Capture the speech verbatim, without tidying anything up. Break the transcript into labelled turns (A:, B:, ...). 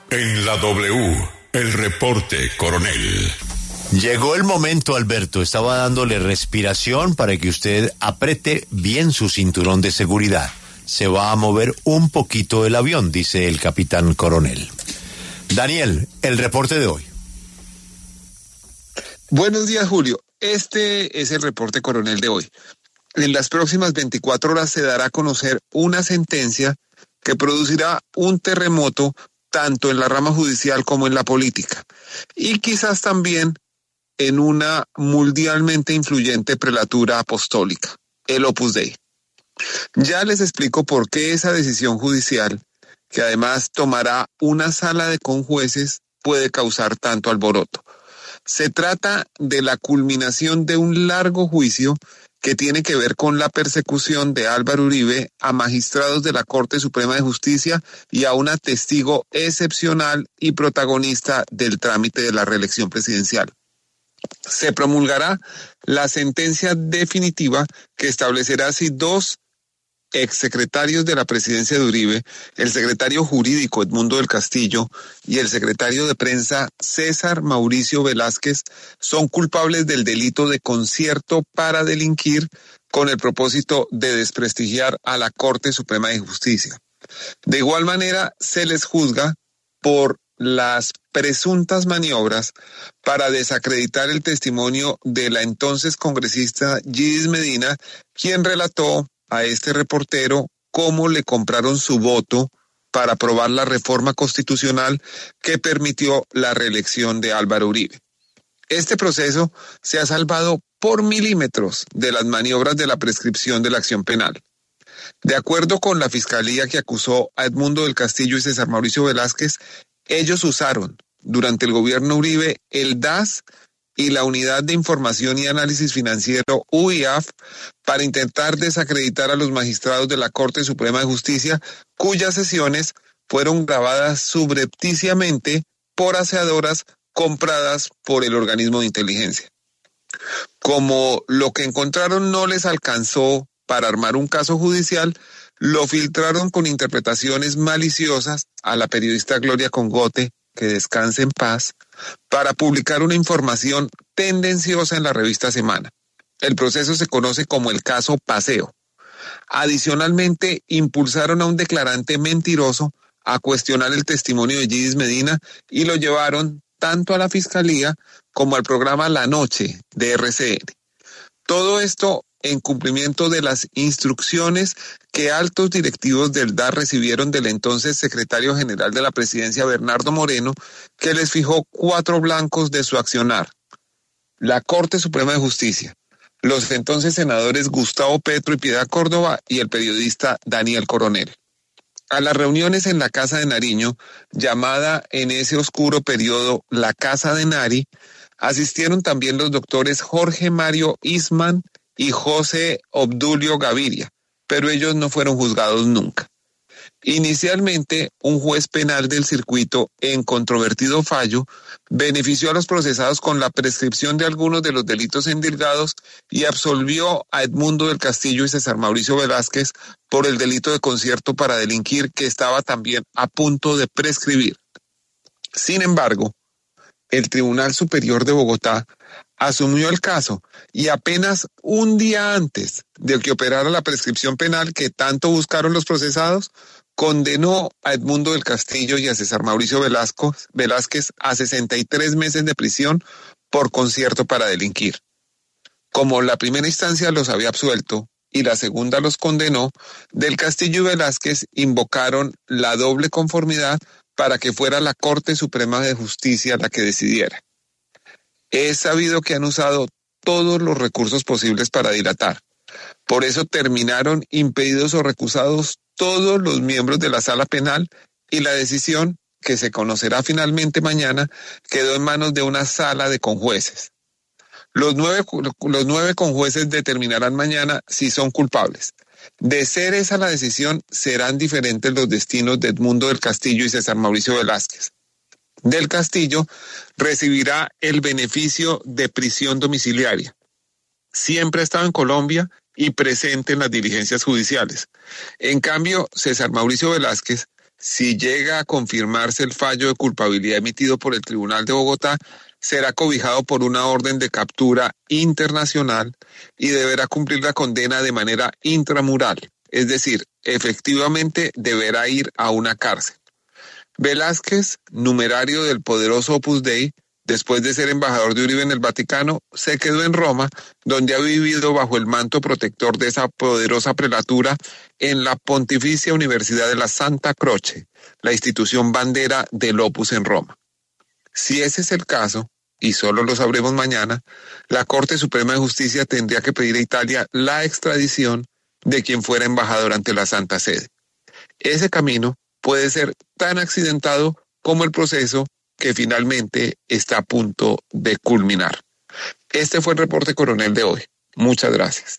A: En la W, el reporte coronel.
B: Llegó el momento, Alberto. Estaba dándole respiración para que usted apriete bien su cinturón de seguridad. Se va a mover un poquito el avión, dice el capitán coronel. Daniel, el reporte de hoy.
C: Buenos días, Julio. Este es el reporte coronel de hoy. En las próximas veinticuatro horas se dará a conocer una sentencia que producirá un terremoto tanto en la rama judicial como en la política, y quizás también en una mundialmente influyente prelatura apostólica, el Opus Dei. Ya les explico por qué esa decisión judicial, que además tomará una sala de conjueces, puede causar tanto alboroto. Se trata de la culminación de un largo juicio que tiene que ver con la persecución de Álvaro Uribe a magistrados de la Corte Suprema de Justicia y a una testigo excepcional y protagonista del trámite de la reelección presidencial. Se promulgará la sentencia definitiva que establecerá si dos exsecretarios de la presidencia de Uribe, el secretario jurídico Edmundo del Castillo y el secretario de prensa César Mauricio Velázquez, son culpables del delito de concierto para delinquir con el propósito de desprestigiar a la Corte Suprema de Justicia. De igual manera, se les juzga por las presuntas maniobras para desacreditar el testimonio de la entonces congresista Yidis Medina, quien relató a este reportero cómo le compraron su voto para aprobar la reforma constitucional que permitió la reelección de Álvaro Uribe. Este proceso se ha salvado por milímetros de las maniobras de la prescripción de la acción penal. De acuerdo con la fiscalía que acusó a Edmundo del Castillo y César Mauricio Velázquez, ellos usaron durante el gobierno Uribe el D A S y la Unidad de Información y Análisis Financiero U I A F para intentar desacreditar a los magistrados de la Corte Suprema de Justicia, cuyas sesiones fueron grabadas subrepticiamente por aseadoras compradas por el organismo de inteligencia. Como lo que encontraron no les alcanzó para armar un caso judicial, lo filtraron con interpretaciones maliciosas a la periodista Gloria Congote, que descanse en paz, para publicar una información tendenciosa en la revista Semana. El proceso se conoce como el caso Paseo. Adicionalmente, impulsaron a un declarante mentiroso a cuestionar el testimonio de Yidis Medina y lo llevaron tanto a la Fiscalía como al programa La Noche de R C N. Todo esto en cumplimiento de las instrucciones que altos directivos del D A S recibieron del entonces secretario general de la presidencia, Bernardo Moreno, que les fijó cuatro blancos de su accionar: la Corte Suprema de Justicia, los entonces senadores Gustavo Petro y Piedad Córdoba y el periodista Daniel Coronel. A las reuniones en la Casa de Nariño, llamada en ese oscuro periodo la Casa de Nari, asistieron también los doctores Jorge Mario Isman y José Obdulio Gaviria, pero ellos no fueron juzgados nunca. Inicialmente, un juez penal del circuito, en controvertido fallo, benefició a los procesados con la prescripción de algunos de los delitos endilgados y absolvió a Edmundo del Castillo y César Mauricio Velázquez por el delito de concierto para delinquir, que estaba también a punto de prescribir. Sin embargo, el Tribunal Superior de Bogotá asumió el caso y apenas un día antes de que operara la prescripción penal que tanto buscaron los procesados, condenó a Edmundo del Castillo y a César Mauricio Velázquez, Velázquez a sesenta y tres meses de prisión por concierto para delinquir. Como la primera instancia los había absuelto y la segunda los condenó, del Castillo y Velázquez invocaron la doble conformidad para que fuera la Corte Suprema de Justicia la que decidiera. Es sabido que han usado todos los recursos posibles para dilatar. Por eso terminaron impedidos o recusados todos los miembros de la Sala Penal y la decisión, que se conocerá finalmente mañana, quedó en manos de una sala de conjueces. Los nueve, los nueve conjueces determinarán mañana si son culpables. De ser esa la decisión, serán diferentes los destinos de Edmundo del Castillo y César Mauricio Velázquez. Del Castillo recibirá el beneficio de prisión domiciliaria. Siempre ha estado en Colombia y presente en las diligencias judiciales. En cambio, César Mauricio Velázquez Si llega a confirmarse el fallo de culpabilidad emitido por el Tribunal de Bogotá, será cobijado por una orden de captura internacional y deberá cumplir la condena de manera intramural, es decir, efectivamente deberá ir a una cárcel. Velázquez, numerario del poderoso Opus Dei, después de ser embajador de Uribe en el Vaticano, se quedó en Roma, donde ha vivido bajo el manto protector de esa poderosa prelatura en la Pontificia Universidad de la Santa Croce, la institución bandera del Opus en Roma. Si ese es el caso, y solo lo sabremos mañana, la Corte Suprema de Justicia tendría que pedir a Italia la extradición de quien fuera embajador ante la Santa Sede. Ese camino puede ser tan accidentado como el proceso que finalmente está a punto de culminar. Este fue el reporte coronel de hoy. Muchas gracias.